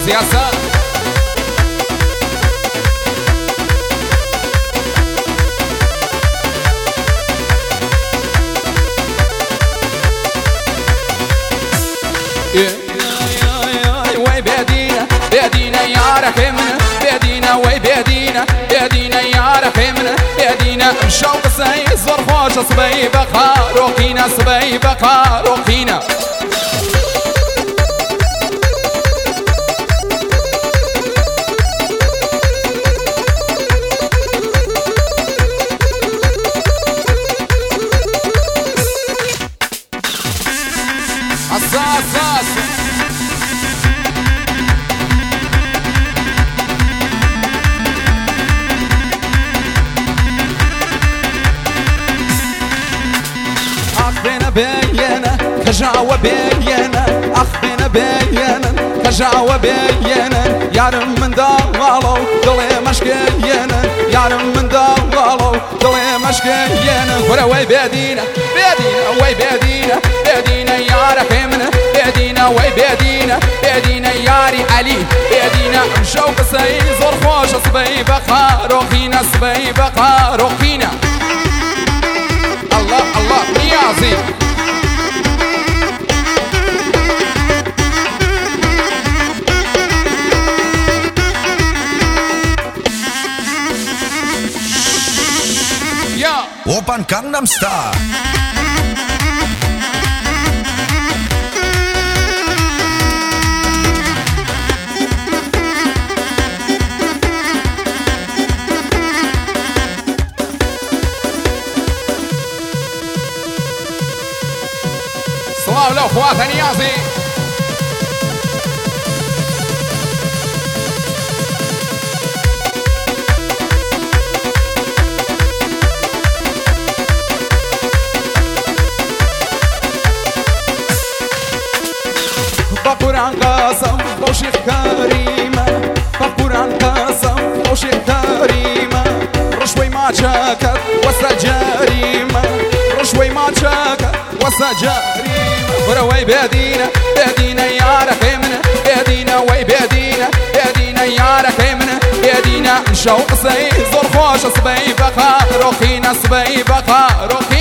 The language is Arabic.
سياسة وي بيدينا بيدينا يا رحمنا بيدينا وي بيدينا بيدينا يا رحمنا بيدينا مشاو قصي زرفوش صبي بقى روقينا صبي بقى روقينا عساس أخبنا بينا كجاوة بينا أخبنا بينا كجاوة بينا يارم من دالو دلي مشكينا يارم من دالو دلي مشكينا وروي بيدينا بيدينا وي بيدينا بيدينا يا رحمنا بيدينا وي بيدينا بيدينا ياري علي بيدينا مشاو قصي زرفوش صبي بقى روخينا صبي بقى روخينا الله الله نيازي يا 오빤 강남스타일 صواب لو اخوات نيازي بقران قاسم وشيخ كريمة بقران قاسم وشيخ كريمة رشوي ما شاكت وسجريمة رشوي ما شاكت وسجريمة وروي بيدينا بيدينا يا رحمنا بيدينا وي بيدينا بيدينا يا رحمنا بيدينا مشاو قصي زرفوش صبي بقى روخينا صبي بقى روخينا